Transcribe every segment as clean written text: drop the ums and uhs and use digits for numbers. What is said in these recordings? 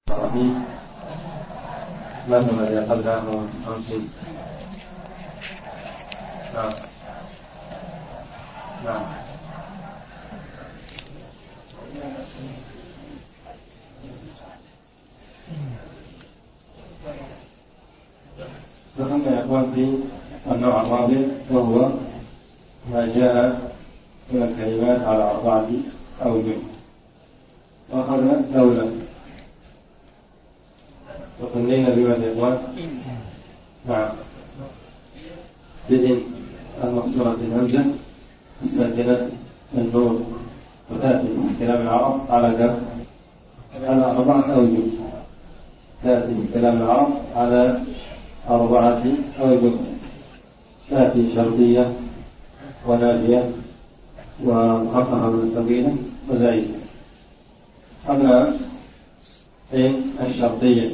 الرحيم. ماذا الذي قبله أنصي؟ نعم. دخلنا يا إخوان في النوع الرابع، وهو ما جاء من الكلمات على 4 أوجه. وأخذنا لولا، وقلنا بماذا يا إخوان؟ نعم، بدء المقصورة الهمزة الساكنة النون، وتأتي في كلام العرب على 4 أوجه. تأتي في كلام العرب على 4 أوجه. تأتي شرطية ونافية ومخففة من الثقيلة وزائدة. أما الشرطية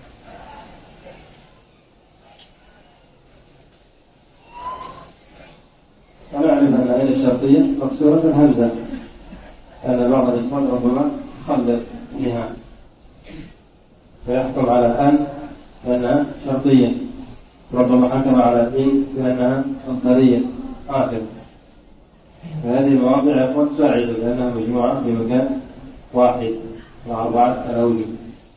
ونعرف أن الشرطية مكسورة الهمزة، أن بعض الإخوان ربما يخلط بها فيحكم على أن لأنها شرطية، ربما حكم على لأنها مصدرية آخر. فهذه المواضع يكون ساعدة لأنها مجموعة في مكان واحد مع 4 الأوجه.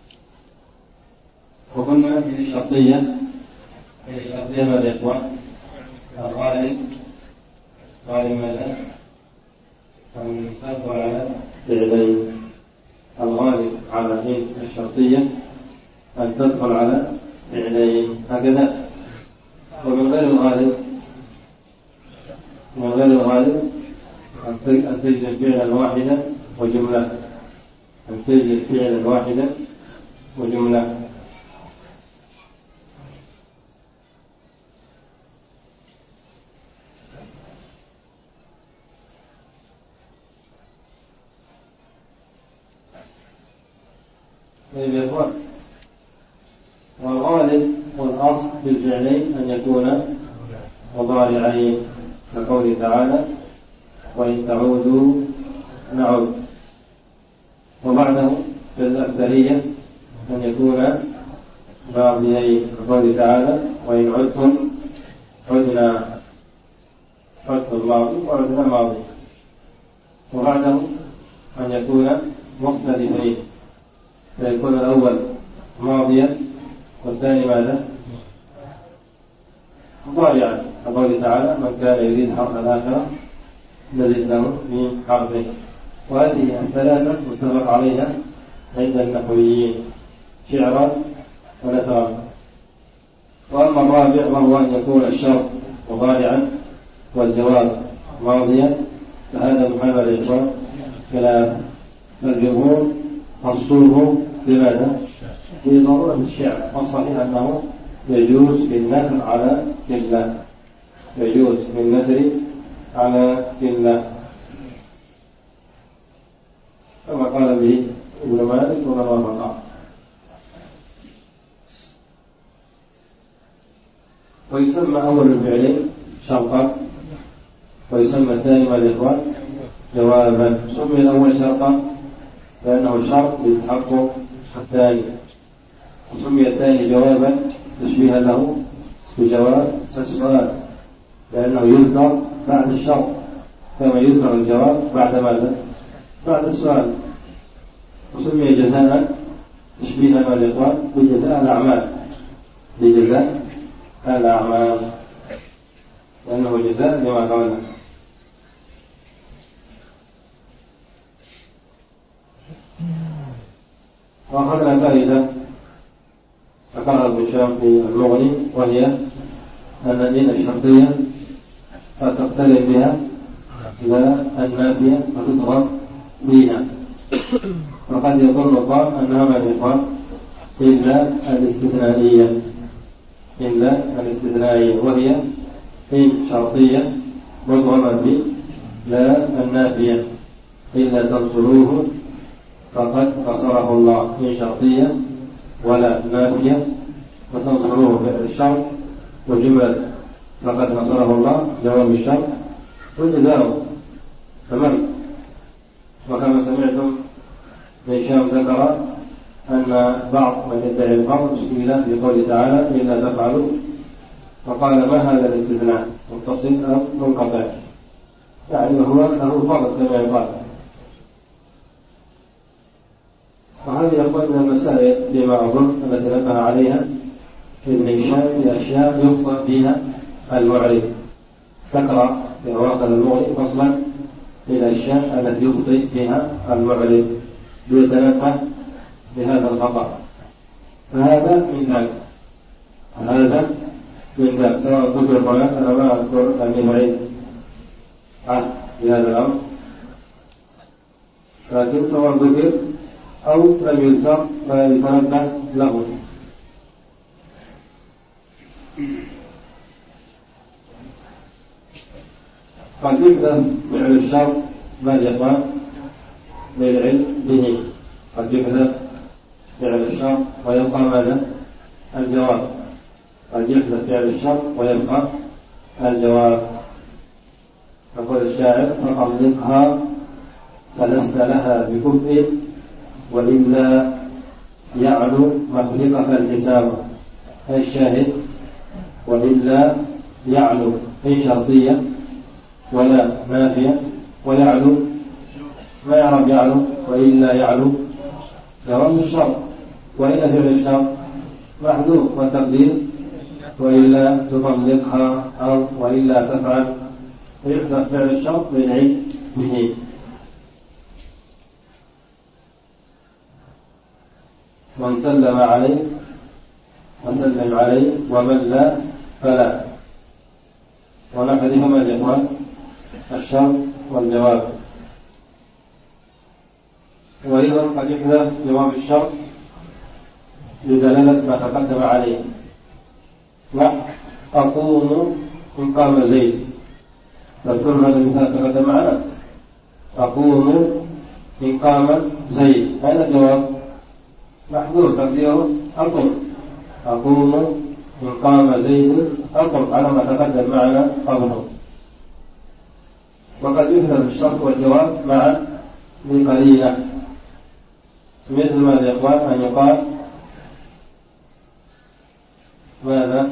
وقلنا في الشرطية ماذا يا إخوان؟ الغالب ماذا؟ أن تدخل على فعلين. الغالب على الشرطية أن تدخل على فعلين هكذا. ومن غير الغالب أن تجزم فعلا واحدا وجملة. أن تجزم فعلا واحدا وجملة. والغالب والأصل في الفعلين أن يكون مضارعين، كقوله تعالى وإن تعودوا نعود. وبعده في الأكثرية أن يكون ماضيين، كقوله تعالى وإن عدتم عدنا. عدتم ماضي وعدنا ماضي. وبعده أن يكون مختلفين، فيكون الأول ماضيا والثاني ماذا؟ مضارعا، كقوله تعالى من كان يريد حرث الآخرة نزد له في حرثه. وهذه الثلاثة متفق عليها عند النحويين شعرا ونثرا. وأما الرابع وهو أن يكون الشرط مضارعا والجواب ماضيا، فهذا محل الإخوان خلاف. الجمهور خصوه بماذا؟ في ضرورة الشعر. والصحيح أنه يجوز بالنثر على كلة، يجوز بالنثر على كلة، كما قال به ابن مالك ومن وافقه. ويسمى أول الفعلين شرطا، ويسمى الثاني والإخوان جوابا. سمي الأول شرطا لأنه شرط للتحقق الثاني، وسمي الثاني جوابا تشبيها له بجواب السؤال، لأنه يذكر بعد الشرط كما يذكر الجواب بعد ماذا؟ بعد السؤال. وسمي جزاء تشبيها والإخوان بجزاء الأعمال، بجزاء الأعمال، لأنه جزاء لما قلنا. وأخذنا فائدة ذكرها ابن هشام في المغني، وهي أن الشرطية قد تقترن بها لا النافية فتضرب بها. وقد يظن الظاهر أنها ما إلا الاستثنائية، وهي إن شرطية مضربة ب لا النافية إلا تنصروه فقد نصره الله. إن شرطية ولا نافية وتنصروه فعل الشرط، وجملة فقد نصره الله جواب الشرط والجزاء. تمام. وكما سمعتم من هشام ذكر أن بعض من يدعي الفضل سئل في قوله تعالى إلا تفعلوا فقال ما هذا الاستثناء متصل أو منقطع، يعني هو له فضل كما يقال. وهذه يقول من المسائل فيما أظن التي نبه عليها في الإنشاء في أشياء يخطئ فيها المعرب. تقرأ في أواخر المغني فصلا للأشياء التي يخطئ فيها المعرب ليتنبه بهذا الخطأ. فهذا من ذلك، هذا من ذلك، سواء ذكر الروايات أنا ما أذكر أني معيد بهذا الأمر، لكن سواء ذكر أو لم يذكر فيتنبه له. قد يحدث فعل الشر بعد إخوان للعلم به، قد يحدث فعل الشر ويبقى ماذا؟ الجواب. قد يحدث فعل الشر ويبقى الجواب. يقول الشاعر فطلقها فلست لها بكفء وإلا يعلو مخلقك الحساب. هي الشاهد، وإلا يعلو هي شرطية ولا نافية، ويعلو ما يعرف يعلو، وإلا يعلو جواب الشرط، وإلا فعل الشرط محذوف والتقدير وإلا تطلقها أو وإلا تفعل، فيحدث فعل الشرط بالعلم به. من سلم عليه فسلم عليه ومن لا فلا. ونحذفهما الإخوان الشرط والجواب. وأيضا قد يحذف جواب الشرط لدلالة ما تقدم عليه. أقوم إن قام زيد، تذكر هذا المثال تقدم معنا. أقوم إن قام زيد، أين الجواب؟ محذوف تقديره أقم. أقوم إن قام زيد أقم على ما تقدم معنا قبله. وقد يحذف الشرط والجواب مع بقرينة، مثل ما الإخوان أن يقال ماذا؟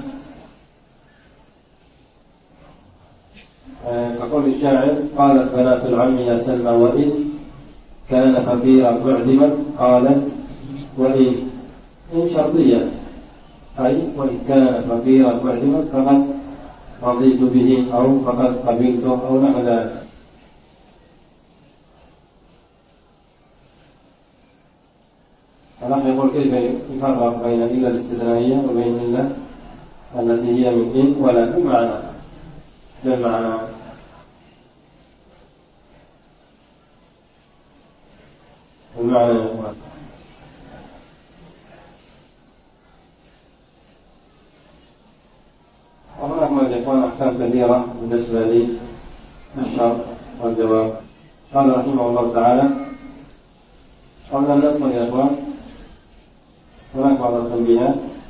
كقول الشاعر قالت بنات العم يا سلمى وإن كان فقيرا معدما، قالت وإن إن شرطية، أي وإن كان فقيرا معدما فقد رضيت به أو فقد قبلته أو نحو ذلك. الأخ يقول كيف يفرق بين إلا الاستثنائية وبين إلا التي هي من إن ولا بمعنى المعنى يا إخوان. وهناك من الإخوان أحكام كثيرة بالنسبة للشرط والجواب. قال رحمه الله تعالى قبل أن ندخل يا إخوان هناك بعض التنبيهات.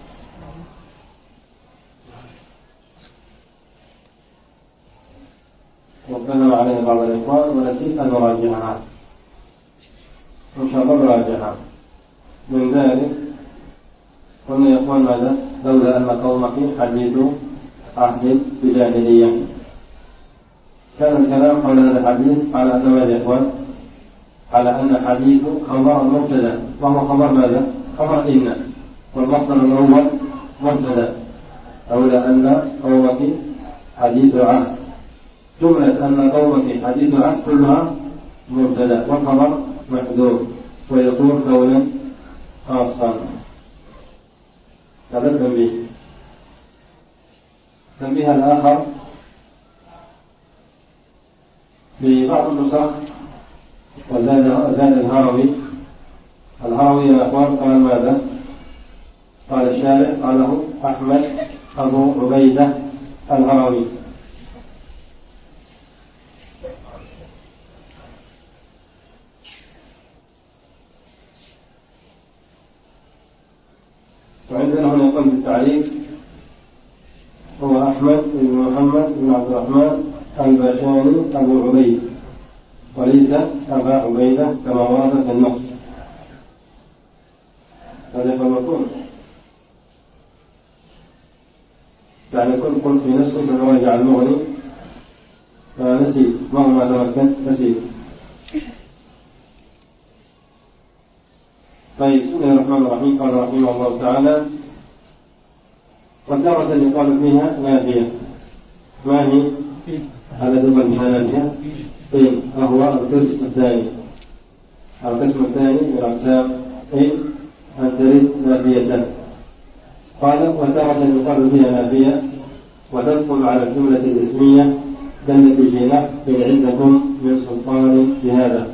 وقفنا عليه بعض الإخوان ونسيت أن نراجعها، إن شاء الله نراجعها. من ذلك قلنا يا إخوان ماذا؟ لولا أن قومك حديث عهد بجاهلية. كان الكلام حول هذا الحديث على أن ماذا يا إخوان؟ على أن حديث خبر مبتدأ، وهو خبر ماذا؟ خبر إن، والمصدر الأول مبتدأ. لولا أن قومك حديث عهد، جملة أن قومك حديث عهد كلها مبتدأ والخبر محذوف ويكون كونا خاصا. هذا التنبيه. التنبيه الآخر في بعض النسخ وزاد الهروي يا أخوان قال ماذا؟ قال الشارع قاله أحمد أبو عبيدة الهروي. وعندنا هنا يقول بالتعريف هو أحمد بن محمد بن عبد الرحمن الباشاني أبو عبيد، وليس أبا عبيدة كما ورد في النص. هذا يفهم مفهوم. يعني كنت قلت في نفسي سنراجع المغني فنسيت ما هو ما تمكنت نسيت. طيب، بسم الله الرحمن الرحيم. قال رحمه الله تعالى: وتارة يقال فيها نافية. ما هي؟ هذا تقال فيها نافية. إن وهو القسم الثاني. القسم الثاني من أقسام إن أن ترد نافية. قال: وتارة يقال فيها نافية وتدخل على الجملة الاسمية التي في نحو إن عندكم من سلطان بهذا.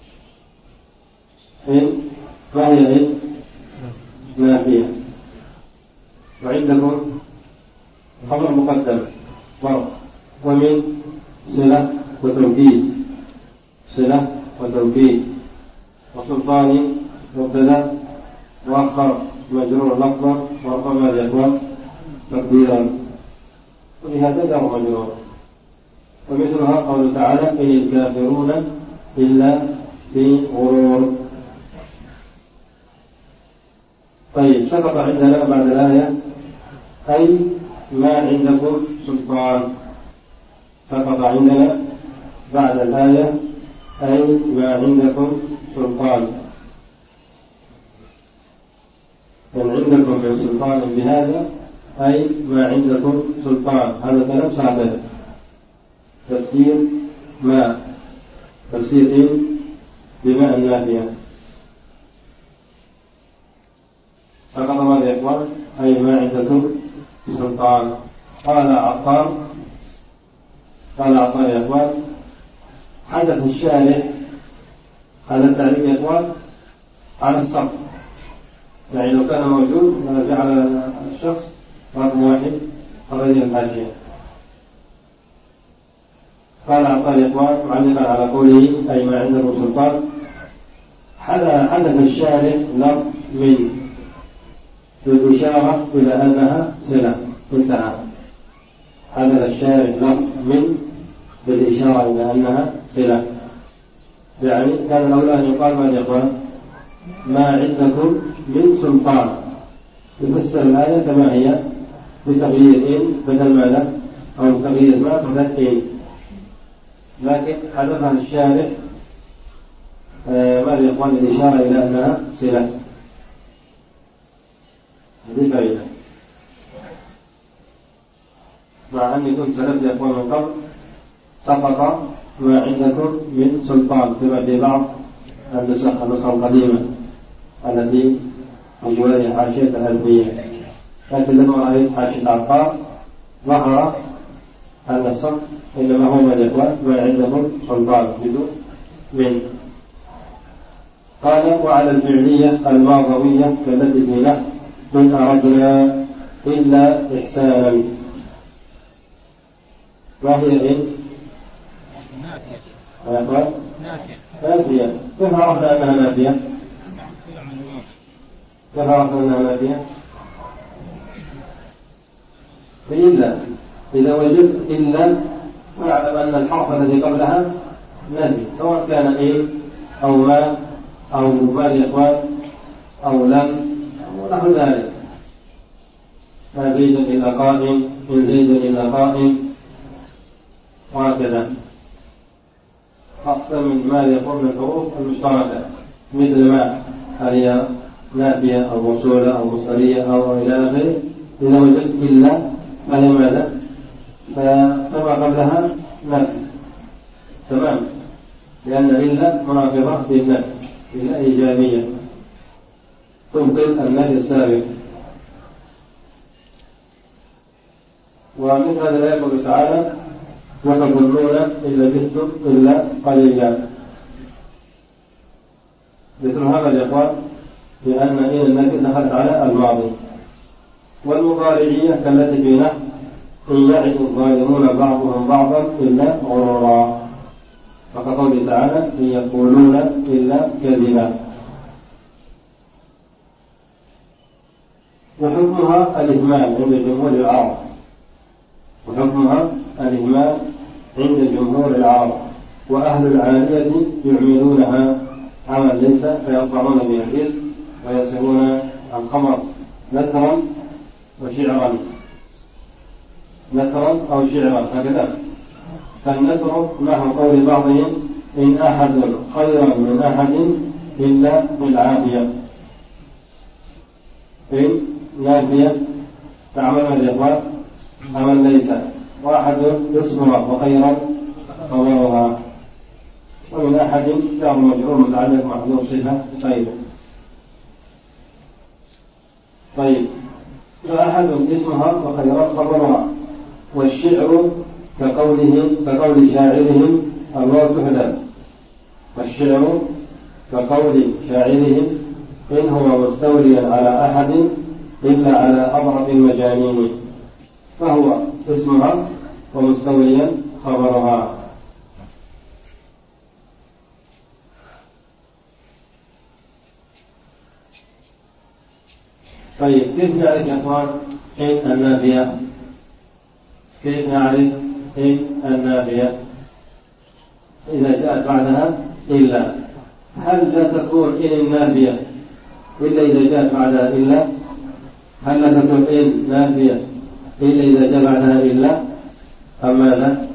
إن ما هي إن؟ نافية. وعندكم خبر مقدم فرق، ومن صلة وتوكيد، صلة وتوكيد، وسلطان مبتدأ مؤخر مجرور لفظا ورفع الإخوان تقديرا، ولهذا جر مجرور. ومثلها قوله تعالى: إن الكافرون إلا في غرور. طيب، سقط عندنا بعد الآية أي ما عندكم سلطان. سقط عندنا بعد الآية أي ما عندكم سلطان. إن عندكم من سلطان بهذا أي ما عندكم سلطان. هذا كلام صحيح. تفسير ما، تفسير إن بماء النافية. سقط ماذا يا إخوان؟ أي ما عندكم سلطان. قال عطار يا إخوان: حدث الشارح، هذا التعريف يا إخوان على الصف، يعني لو كان موجود جعل الشخص رقم 1 خرج الحاشية. قال عطار يا إخوان معلقا على قوله أي ما عندكم سلطان: حدث الشارح لفظ من بالإشارة إلى أنها صلة. انتهى. حدث الشارح لفظ من بالإشارة إلى أنها صلة. يعني كان الأولى أن يقال ماذا يقال؟ ما عندكم من سلطان. يفسر الآية كما هي بتغيير إن بدل ماذا؟ أو تغيير ما بدل إن، لكن حدثها الشارح ماذا يقال؟ الإشارة إلى أنها صلة. هذه فائدة، مع أني كنت سلفت يقول من قبل سقط ما عندكم من سلطان كما في بعض النسخ القديمة التي من جوار حاشية الألفية، لكن لما رأيت حاشية عطار ظهر أن الصف إنما هو ما عندكم سلطان بدون من. قال: وعلى الفعلية الماضوية كالتي في نحو إن أردنا إلا إحسانا. ما هي إن؟ نافية. نافية. كيف عرفنا أنها نافية؟ كيف عرفنا أنها نافية؟ إلا إذا وجد إلا فاعلم أن الحرف الذي قبلها نافي، سواء كان إن أو ما أو ماذا يا إخوان أو لم ونحو ذلك. ما زيد إلا قائم، إن زيد إلا قائم، وهكذا. خاصة من ما يقول من الحروف المشتركة مثل ما هي نافية أو موصولة أو مصدرية أو إلى آخره. إذا وجدت إلا فهي ماذا؟ فما قبلها نفي، تمام، لأن إلا مناقضة للنفي، إلا إيجابية تبطل النفي السابق. ومن هذا لا يقول تعالى: وتظنون إن لبثتم إلا قليلا. مثل هذا الإخوان لأن إن النفي دخلت على الماضي. والمضارعية كالتي في نحو إن يعد الظالمون بعضهم بعضا إلا غرورا، فكقوله تعالى: إن يقولون إلا كذبا. وحكمها الإهمال عند جمهور العرب، وحكمها الإهمال عند جمهور العرب، وأهل العالية يعملونها عمل ليس فيقطعون به الاسم ويصرون الخبر نثرا وشعرا، نثرا أو شعرا هكذا. فالنثر نحو قول بعضهم إن أحد خيرا من أحد إلا بالعافية. إن نافية تعمل الإخوان عمل ليس، واحد اسمها وخيرا خبرها، ومن أحد جار مجرور متعلق محذوف صفة خير. طيب، فأحد اسمها وخيرا خبرها. والشعر كقول شاعرهم الله تهدى، والشعر كقول شاعرهم إن هو مستوليا على أحد إلا على أبرق المجانين، فهو اسمها ومستوليا خبرها. طيب، كيف نعرف يا أخوان إن النافية؟ كيف نعرف إن النافية؟ إذا جاءت بعدها إلا، هل لا تكون إن النافية إلا إذا جاءت بعدها إلا؟ هل لا تكون إن نافية إلا إذا جاء بعدها إلا؟ أم ماذا؟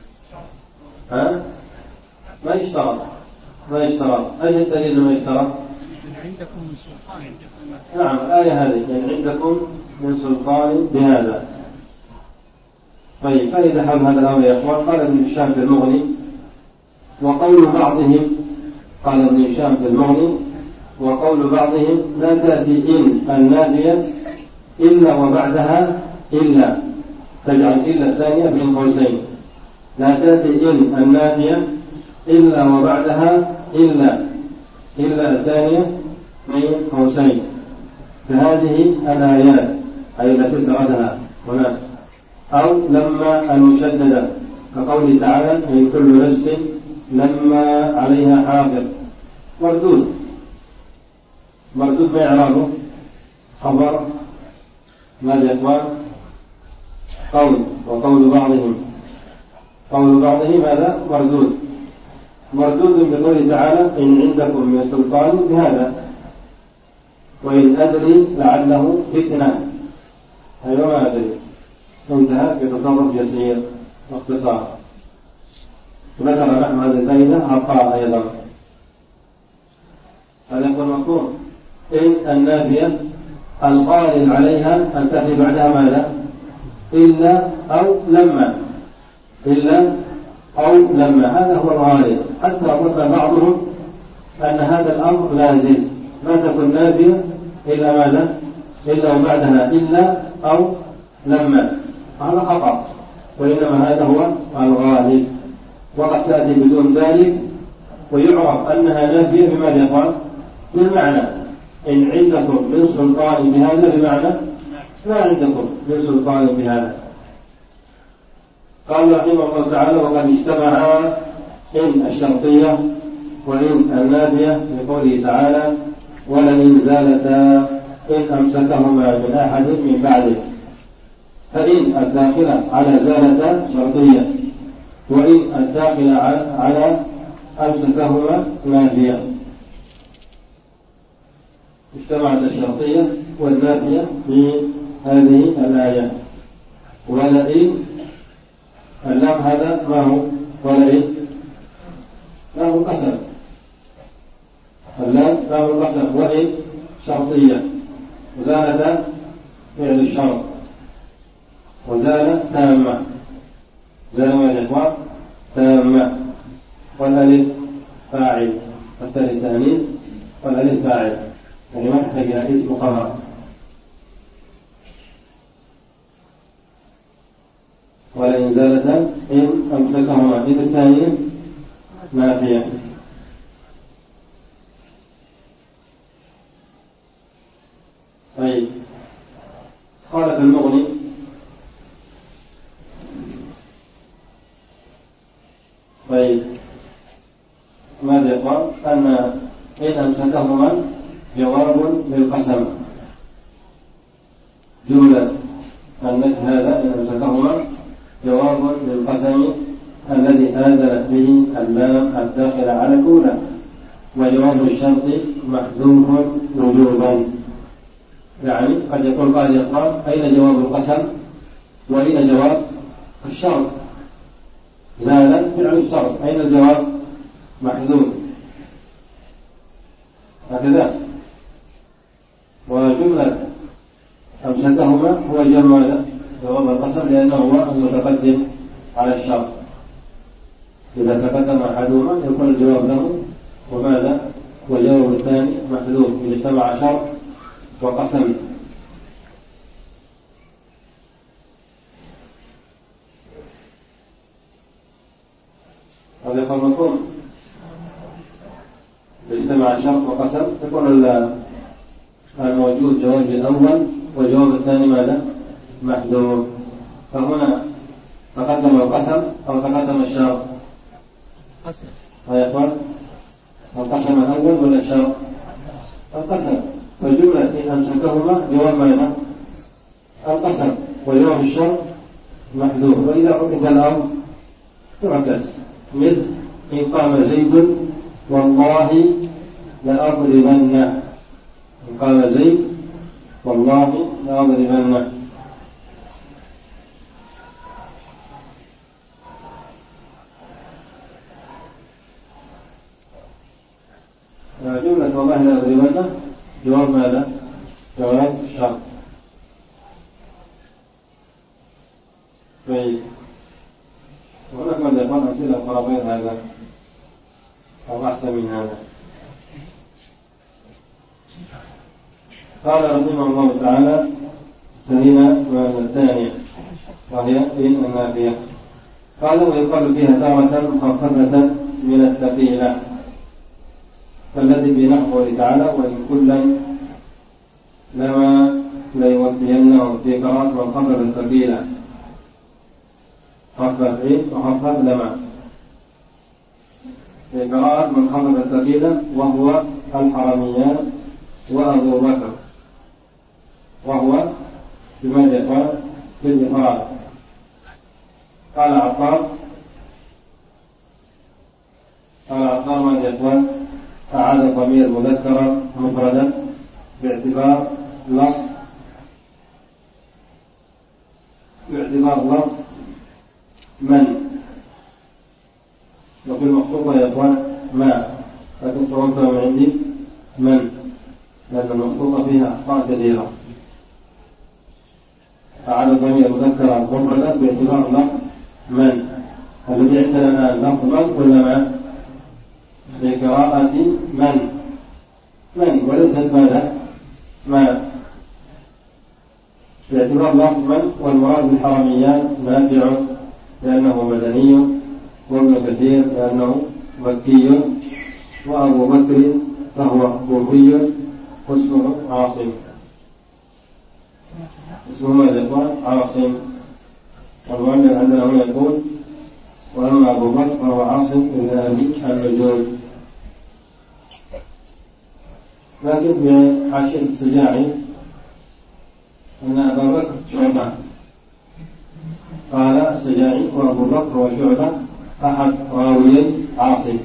ما يشترط. أي الدليل ما يشترط؟ عندكم من سلطان. نعم، الآية هذه يعني عندكم من سلطان بهذا. طيب، فإذا حل هذا الأمر يا أخوان، قال ابن هشام في المغني وقول بعضهم، قال ابن هشام في المغني وقول بعضهم لا تأتي إن النافية إلا وبعدها إلا، تجعل إلا الثانية بين قوسين، لا تأتي إن النافية إلا وبعدها إلا الثانية بين قوسين. فهذه الآيات أي التي سردها هناك، أو لما المشددة كقوله تعالى إن كل نفس لما عليها حافظ، مردود ما إعرابه؟ خبر ماذا يا إخوان؟ وقول بعضهم هذا مردود بقوله تعالى إن عندكم من سلطان بهذا، وإن أدري لعله فتنة، أيوة ما أدري، انتهى بتصرف يسير واختصار. ذكر نحن هذه الفائدة عطاء أيضا. هذا يكون مفهوم. إن النافية القائل عليها أن تأتي بعدها ماذا؟ إلا أو لما، هذا هو الغالب. حتى ظن بعضهم أن هذا الأمر لازم، ما تكون نافية إلا ماذا؟ إلا وبعدها إلا أو لما، هذا خطأ، وإنما هذا هو الغالب. وقد تأتي بدون ذلك ويعرف أنها نافية بماذا يقال؟ بالمعنى إن عندكم من سلطان بهذا، بمعنى لا عندكم من سلطان بهذا. قال رحمه الله تعالى وقد اجتمعا إن الشرطية وإن النافية لقوله تعالى ولئن زالتا إن أمسكهما من أحد من بعده. فإن الداخلة على زالتا شرطية، وإن الداخلة على أمسكهما نافية. اجتمعت الشرطية والنافية في هذه الآية. ولئن اللام هذا ما هو؟ ولئن لام القسم، اللام لام القسم، وإن شرطية، وزالت فعل الشرط، وزال تامة، زال يا الإخوان تامة، والألف فاعل، والثاني تأنيث، والألف فاعل، يعني ما تحتاج إلى اسم خبر. ولئن زالتا إن أمسكهما، إذ الثانية نافية. طيب، قال في المغني طيب ماذا يقال؟ أن إن أمسكهما جواب للقسم، جملة النفي هذا إن أمسكهما جواب للقسم الذي آذنت به اللام الداخلة على الأولى، وجواب الشرط محذوف وجوبا. يعني قد يقول قائل يا إخوان أين جواب القسم وأين جواب الشرط؟ زال فعل الشرط، أين الجواب؟ محذوف، هكذا. وجملة أمسكهما هو جواب القسم، لأنه هو المتقدم على الشرط. إذا تقدم أحدهما يكون الجواب له، وماذا؟ وجواب الثاني محذوف إذا اجتمع شرط وقسم. هذا يكون مفهوم. إذا اجتمع شرط وقسم يكون الموجود جواب الأول وجواب الثاني ماذا؟ محذوف. فهنا تقدم القسم أو تقدم الشرط؟ يا إخوان القسم الأول ولا الشرط؟ القسم. فجملة إن أمسكهما جواب ماذا؟ القسم، وجواب الشرط محذوف. وإذا حدث الأمر يعكس، مثل إن قام زيد والله لأضربنه. إن قام زيد والله لأضربنه. جملة والله لأضربنه جواب ماذا؟ جواب الشرط. طيب، وهناك من يقول أمثلة أخرى غير هذا أو أحسن من هذا. قال رحمه الله تعالى: فهنا الثانية وهي إن النافية. قال: ويقال فيها تارة مخففة من الثقيلة، فالذي في نحوه تعالى: وإن كلا لما ليوفينهم في قراءة منخفض الثقيلة. خفف وخفف لما في قراءة منخفض الثقيلة، وهو الحرميان وأبو بكر، وهو بماذا قال؟ في الإفراد. قال عطار ماذا يقول؟ أعاد الضمير مذكرا مفردا باعتبار لفظ من. وفي المخطوطة يا إخوان ما، لكن صورتها من عندي من، لأن المخطوطة فيها أخطاء كثيرة. أعاد الضمير مذكرا مفردا باعتبار لفظ من. الذي عندنا الآن لفظ من ولا ما؟ بقراءة من وليست ماذا؟ ما، باعتبار لفظ من. والمراد بالحرميان نافع لأنه مدني، وابن كثير لأنه مكي، وأبو بكر فهو كوفي، واسمه عاصم. اسمه ماذا يقول؟ عاصم. والمؤلف عندنا هنا يقول: وأما أبو بكر فهو عاصم بن أبي النجود. لكن في حاشية السجاعي أن أبا بكر شعبة. قال السجاعي: وأبو بكر وشعبة أحد راويي عاصم.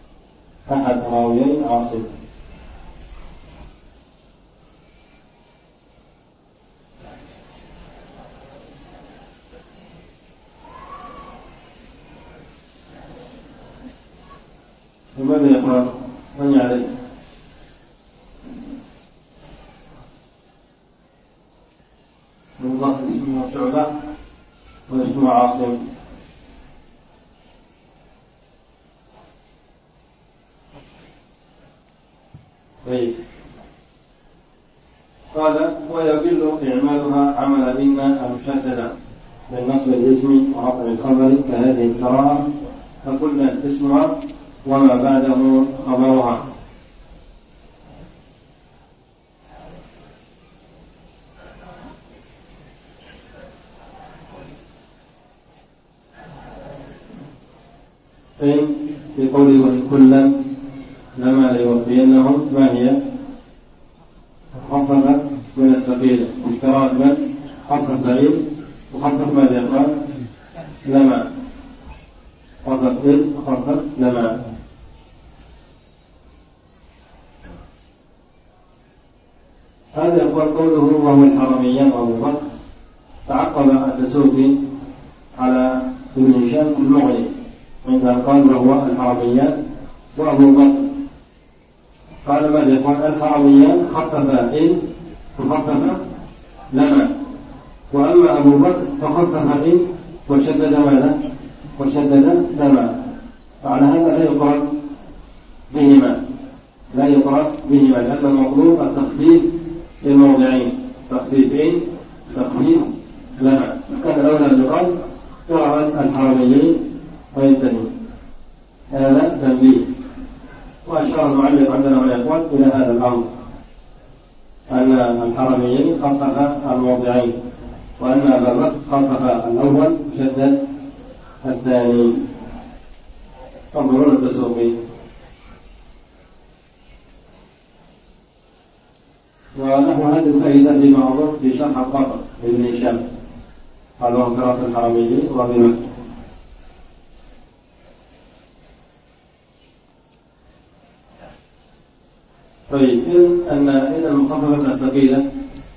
وماذا يقرأ؟ من يعرف؟ من ضغط اسمه شعبة واسمه عاصم. طيب، قال: ويقل إعمالها عمل إن المشددة من نصب الاسم ورفع الخبر كهذه القراءة، فكل اسمها وما بعده خبرها. في قوله: وإن كلا لما ليوفينهم، ما هي؟ خفف من الثقيل بقراءة من؟ خفف بعيد وخفف ماذا يقال؟ لما. خفف وخفف لما. هذا يقول قوله وهو الحرميان وأبو بكر تعقب الدسوقي على ابن هشام في المغني عندما قال وهو الحرميان وأبو بكر قال ماذا يقول الحرميان خفف إن وخفف لما، وأما أبو بكر فخفف إن وشدد ماذا وشدد لما. فعلى هذا لا يقرأ بهما لأن المطلوب التخفيف في الموضعين، تخفيف إن تخفيف لما. كان الأولى أن يقال قراءة الحرميين وينتهي. هذا تنبيه. وأشار المعلق عندنا من يقول إلى هذا الأمر أن الحرميين خفف الموضعين، وأن أبا بكر خفف الأول وشدد الثاني. انظروا الدسوقي. ونحو هذه الفائدة فيما أظن في شرح القطر لابن هشام قال وهو قراءة الحرميين وأبي بكر. طيب إن المخففة الثقيلة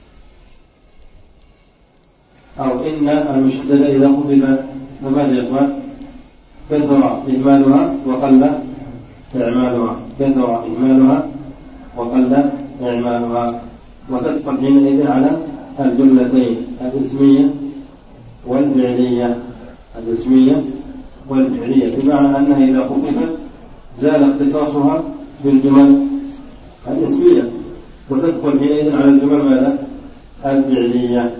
أو إن المشددة إذا خففت فماذا يقول؟ كثر إهمالها وقل إعمالها، كثر إهمالها وقل إعمالها، وتدخل حينئذ على الجملتين الاسمية والفعلية، الاسمية والفعلية، بمعنى أنها إذا خففت زال اختصاصها بالجمل الاسمية وتدخل حينئذ على الجمل ماذا؟ الفعلية.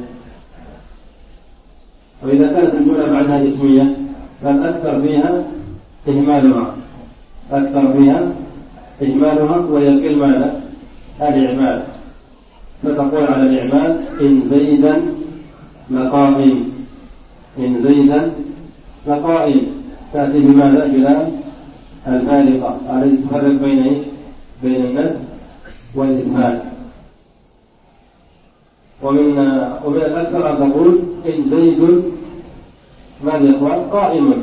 وإذا كانت الجملة بعدها اسمية فالأكثر فيها إهمالها ويقل ماذا؟ الإعمال. فتقول على الإعمال إن زيدا لقائم، تأتي بماذا؟ بلا الفارقة التي تفرق بين الند والإهمال. ومن الأكثر أن تقول إن زيد ماذا يقول؟ قائم،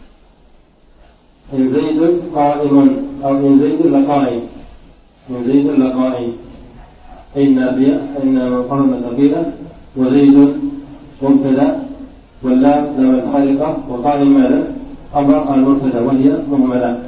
إن زيد قائم، أو إن زيد لقائم، إن نافية، إن مقرنة ثقيلة، وزيد مبتدأ، واللام لام الخالقة، وقائم ماذا؟ خبر المبتدأ وهي مهملة.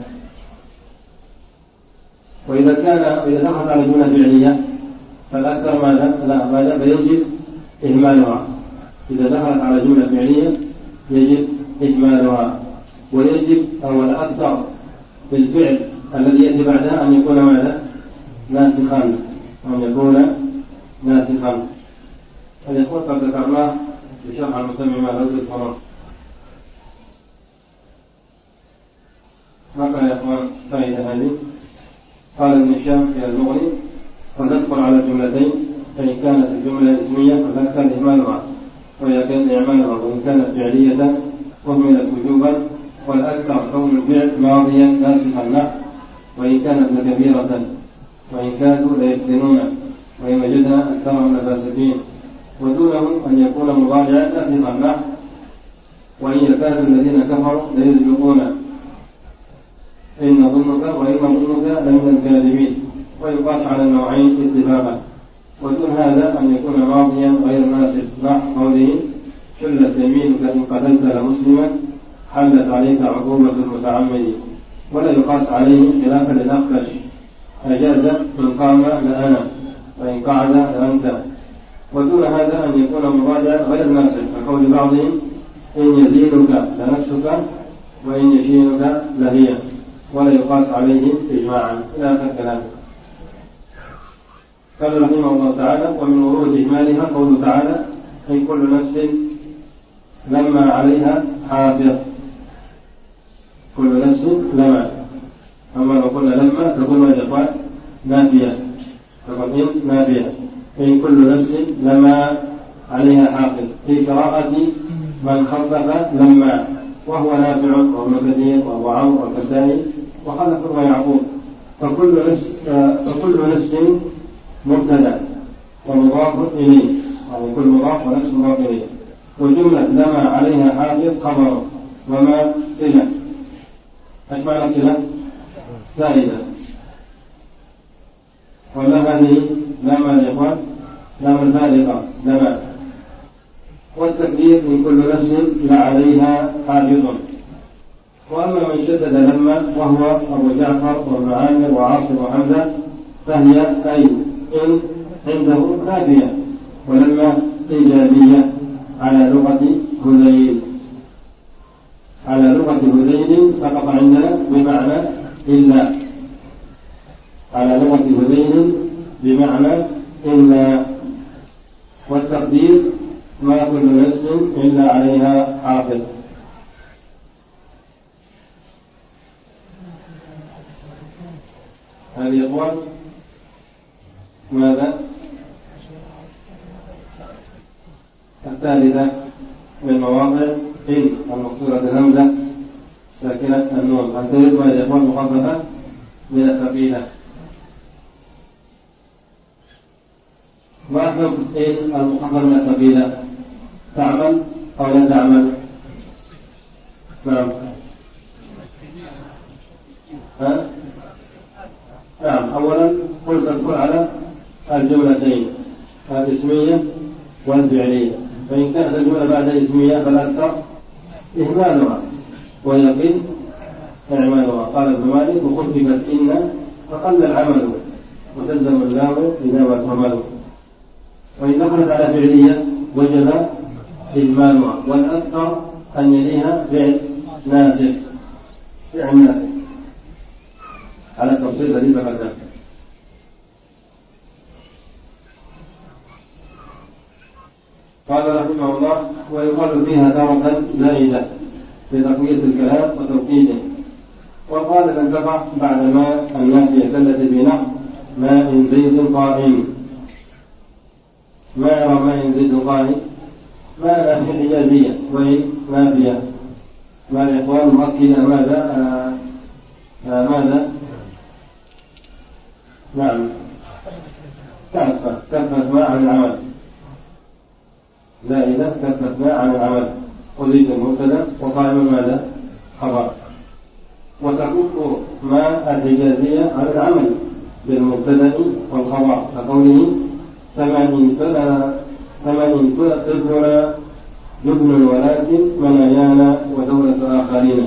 وإذا دخلت على جملة فعلية فالأكثر ماذا؟ فيجب إهمالها. إذا دخلت على جملة فعلية يجب إهمالها، ويجب أو الأكثر في الفعل الذي يأتي بعدها أن يكون ماذا؟ ناسخا. الإخوة قد ذكرناه في شرح المتممة لوز الفرار. ما كان يا إخوان فائدة هذه؟ قال ابن هشام في المغني وتدخل على الجملتين، فإن كانت الجملة اسمية فالأكثر إهمالها ويقل إعمالها، وإن كانت فعلية أهملت وجوبا، والأكثر كون الفعل ماضيا ناسخا له، وإن كانت لكبيرة وإن كادوا ليفتنون وإن وجدنا أكثرهم لفاسقين، ودونهم أن يكون مضارعا ناسخا له، وإن يكاد الذين كفروا ليسبقون إن ظنك لمن الكاذبين، ويقاس على النوعين اتفاقا. ودون هذا أن يكون ماضيا غير ناسخ نحو قوله شلت يمينك إن قتلت لمسلما حلت عليك عقوبة المتعمد، ولا يقاس عليه خلافا للأخفش أجاز إن قام لأنا وإن قعد لأنت. ودون هذا أن يكون مضارعا غير ناسخ كقول بعضهم إن يزيدك لنفسك وإن يشينك لهي، ولا يقاس عليه إجماعا إلى آخر كلامه. قال رحمه الله تعالى ومن ورود إهمالها قوله تعالى إن كل نفس لما عليها حافظ. كل نفس لما، أما لو قلنا لما تكون ماذا؟ نافية، تكون إن نافية. إن كل نفس لما عليها حافظ في قراءة من خفف لما، وهو نافع وابن كثير وأبو عمرو والكسائي وخلف ويعقوب. فكل نفس مبتدأ ومضاف إليه، يعني كل مضاف ونفس مضاف إليه. وجملة لما عليها حافظ خبر، وما صلة. ايش معنى صلة؟ زائدة. ولا هذه لما الإخوان لام الفارقة لما. والتقدير من كل نفس لعليها حافظ. وأما من شدد لما وهو أبو جعفر وابن عامر وعاصم وحمزة فهي أي إن عنده نافية، ولما إيجابية على لغة هذيل. على لغة هذيل سقط عندنا بمعنى إلا. على لغة هذيل بمعنى إلا. والتقدير ما كل نفس إلا عليها حافظ. هذه إخوان ماذا؟ الثالثة من مواضع إن المقصورة الهمزة ساكنة النون. الثالث وهي إخوان مخففة من الثقيلة. ما حكم إن المخففة من الثقيلة؟ تعمل أو لا تعمل؟ نعم. نعم. أولا قلت تدخل على الجملتين الاسمية والفعلية، فإن كانت الجملة بعد اسمية فالأكثر إهمالها ويقل إعمالها. قال ابن مالك وخففت إن فقل العمل وتلزم اللام إذا ما كمله. وإن دخلت على فعلية وجب إهمالها، والأكثر أن يليها فعل ناسخ. فعل ناسخ على التفصيل الذي تقدم. قال رحمه الله ويقال فيها تارة زائدة لتقوية الكلام وتوكيده. وقال لن تقع بعد ما النافية كالتي في نحو ما إن زيد قائم. ما يرى ما إن زيد قائم؟ ما نافية إجازية وهي نافية. ما الإخوان مؤكدة ماذا؟ ماذا؟ نعم كفت ما عن العمل زائدة كفت ما عن العمل وزيد المبتدا وقائم ماذا؟ خبر. وتكف ما الحجازية عن العمل بالمبتدا والخبر كقوله ثمن طفلنا جبن ولكن منايانا ودولة آخرين.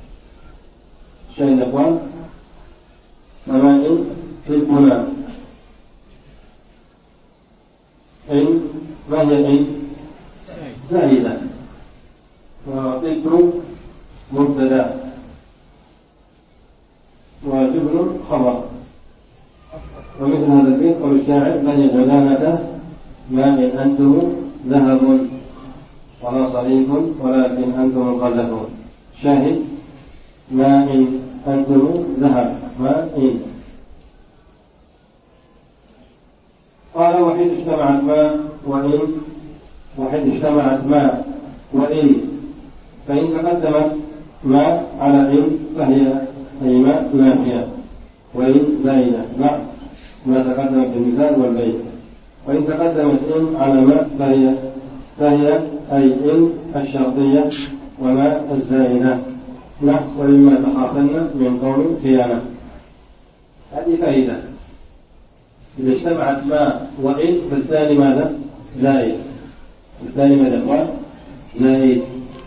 شاهد إخوان ثمن طفلنا إن ما هي إن زائدة وطفل مبتدا وجبن خبر. ومثل هذا البيت قول الشاعر بني غلامة ما إن أنتم ذهب ولا صريف ولكن أنتم القذف. شاهد ما إن أنتم ذهب ما إن. قال وحين اجتمعت ما وإن وحين اجتمعت ما وإن فإن تقدمت ما على إن فهي أي ما نافية وإن زائدة ما تقدم في المثال والبيت. وإن تقدمت إن على ما فهي أي إن الشرطية وما الزائدة وإما تخافن من قول خيانة. هذه فائدة. إذا اجتمعت ما وإن فالثاني ماذا؟ زائد. الثاني ماذا؟ زائد.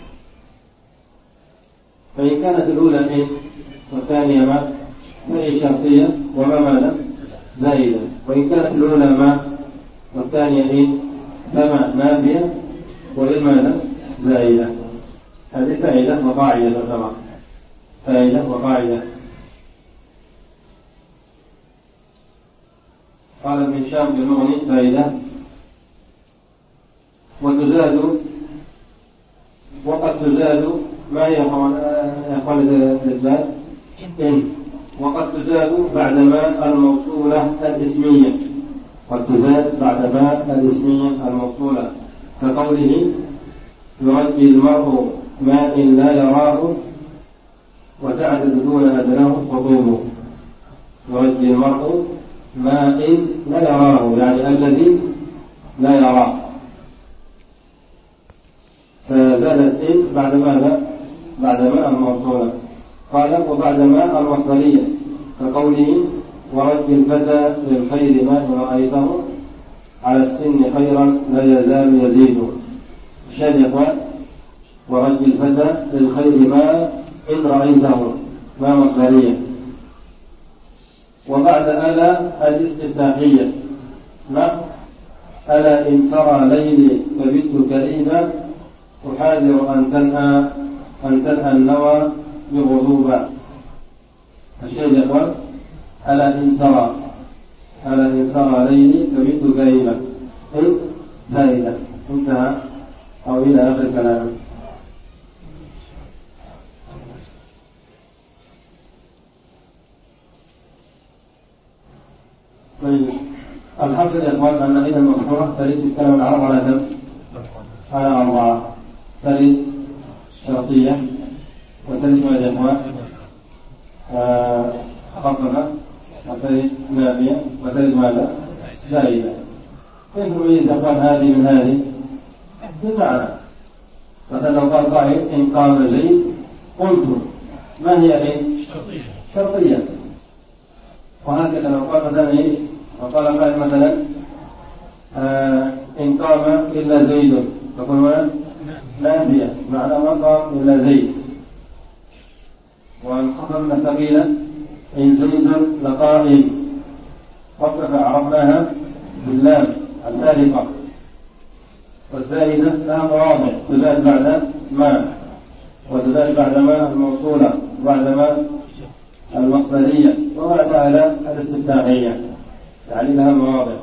فإن كانت الأولى إن والثانية ما فهي شرطية وما ماذا؟ زائدة. وإن كانت الأولى ما والثانية إن فما نافية وإن ماذا؟ زائدة. هذه فائدة وقاعدة طبعا. فائدة وقاعدة. قال ابن هشام في المغني فائدة وتزاد وقد تزاد ما هي يا خالد الزاد إن وقد تزاد بعدما الموصولة الاسمية. قد تزاد بعدما الاسمية الموصولة كقوله يرجي المرء ما إن لا يراه وتعدد دون أدناه خطوبه. يرجي المرء ما إن لا يراه يعني الذي لا يراه. فزادت إن بعد ماذا؟ بعد ما الموصولة. قال وبعد ما المصدرية كقوله ورجي الفتى للخير ما إن رأيته على السن خيرا لا يزال يزيد. الشاهد يا إخوان ورد الفتى للخير ما إن رأيته ما مصدرية. وبعد ألا الاستفتاحية نعم ألا إن سرى ليلي فبت كئيبا أحاذر أن تنأى النوى بغضوبا. الشيء يا إخوان ألا إن سرى ليلي فبت كئيبا إن زائدة انتهى أو إلى آخر كلامه. طيب الحصر يا إخوان أن إذا المقصورة تريد تتكلم العرب على كم؟ على 4. تريد شرطية وتريد ماذا يا إخوان؟ خفضة وتريد نافية وتريد ماذا؟ زائدة. كيف نميز يا إخوان هذه من هذه؟ بمعنى مثلا لو قال قائل إن قام زيد قلت ما هي إن؟ شرطية. وهكذا لو قال مثلا إيش؟ وقال قائل مثلا إن قام إلا زيد تقول نافية معنى ما قام إلا زيد. والخبر من الثقيلة إن زيد لقائم وقف عرفناها باللام الثالثة. والزائدة لها مواضع تزاد بعد ما وتزاد بعد ما الموصولة وبعد ما المصدرية وبعد على الاستفتاحية يعني لها مواضع.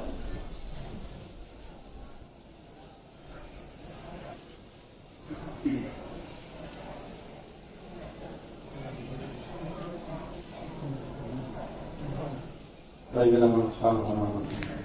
طيب لهم سبحانه وتعالى.